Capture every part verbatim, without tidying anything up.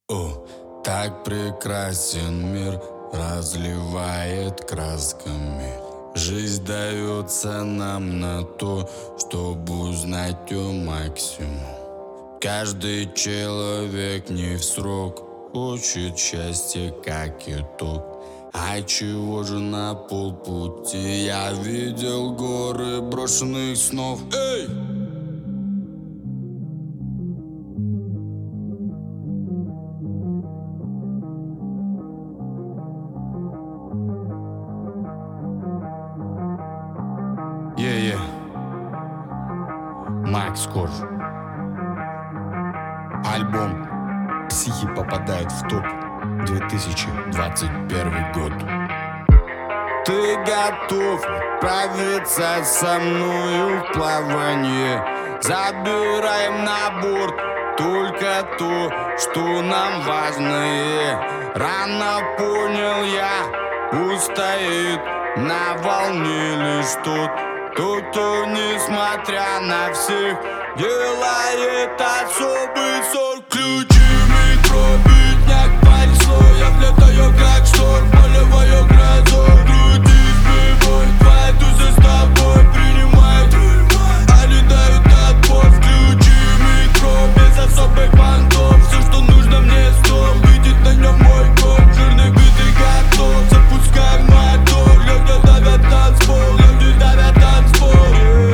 О, так прекрасен мир, разливает красками. Жизнь дается нам на то, чтобы узнать ее максимум. Каждый человек не в срок хочет счастья как итог. А чего же на полпути я видел горы брошенных снов? Эй! Е-е, Макс Корж. Альбом «Психи» попадает в топ две тысячи двадцать первый год. Ты готов отправиться со мною в плавание? Забираем на борт только то, что нам важно. Рано понял я, устоит на волне лишь тот, тот, кто, несмотря на всех, делает особый сорт. Ключами пробитняк понесло, я влетаю как шторм, полевая гроза. Груди сбивают, пойду с тобой принимают, они дают отпор. Ключами без особых понтов, все, что нужно мне стол, видит на нем мой код. Жирный битый готов, запускаем мотор. Люди давят танцпол, люди давят танцпол.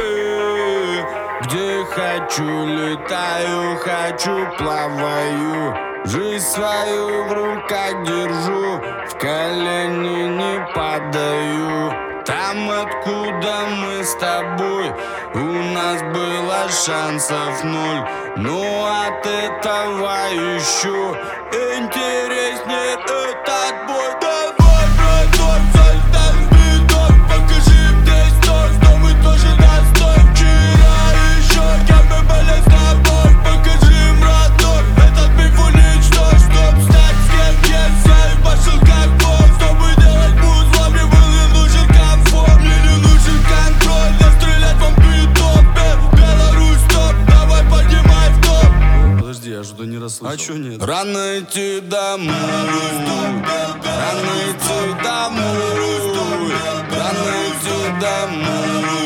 Где хочу летаю, хочу плаваю. Жизнь свою в руках держу, в колени не падаю. Там, откуда мы с тобой, у нас было шансов ноль. Но от этого еще интереснее этот бой. Давай, браток, залетаем в биток, покажи мне сто, что мы тоже достоин. Вчера еще кем мы были с тобой, покажи им родной этот миф уничтожь, чтоб стать с кем есть. Я и пошел как бог, чтобы делать музло, мне был не нужен комфорт, мне не нужен контроль. Я стрелять вам биток, Беларусь топ, давай поднимай в топ. Подожди, я что-то не расслышал. А чё нет? Рано идти домой, рано идти домой, рано идти домой.